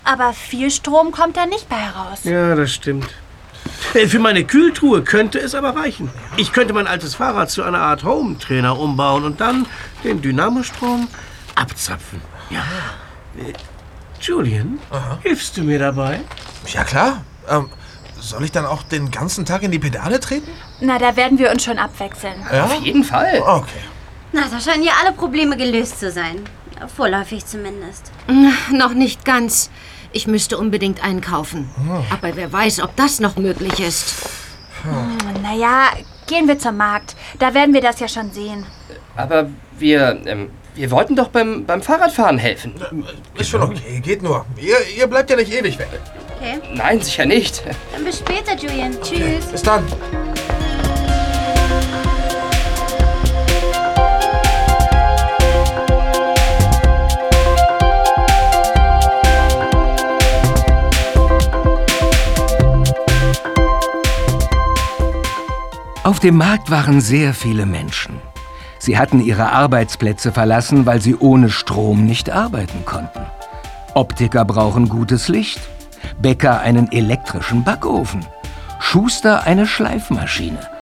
Aber viel Strom kommt da nicht bei heraus. Ja, das stimmt. Für meine Kühltruhe könnte es aber reichen. Ich könnte mein altes Fahrrad zu einer Art Home-Trainer umbauen und dann den Dynamostrom abzapfen. Ja. Julian, hilfst du mir dabei? Ja, klar. Soll ich dann auch den ganzen Tag in die Pedale treten? Na, da werden wir uns schon abwechseln. Ja? Auf jeden Fall. Okay. Na, da scheinen ja alle Probleme gelöst zu sein. Vorläufig zumindest. Noch nicht ganz. Ich müsste unbedingt einkaufen. Aber wer weiß, ob das noch möglich ist. Naja, gehen wir zum Markt. Da werden wir das ja schon sehen. Aber wir wollten doch beim Fahrradfahren helfen. Ist schon okay, geht nur. Ihr bleibt ja nicht ewig weg. Okay. Nein, sicher nicht. Dann bis später, Julian. Tschüss. Bis dann. Auf dem Markt waren sehr viele Menschen. Sie hatten ihre Arbeitsplätze verlassen, weil sie ohne Strom nicht arbeiten konnten. Optiker brauchen gutes Licht, Bäcker einen elektrischen Backofen, Schuster eine Schleifmaschine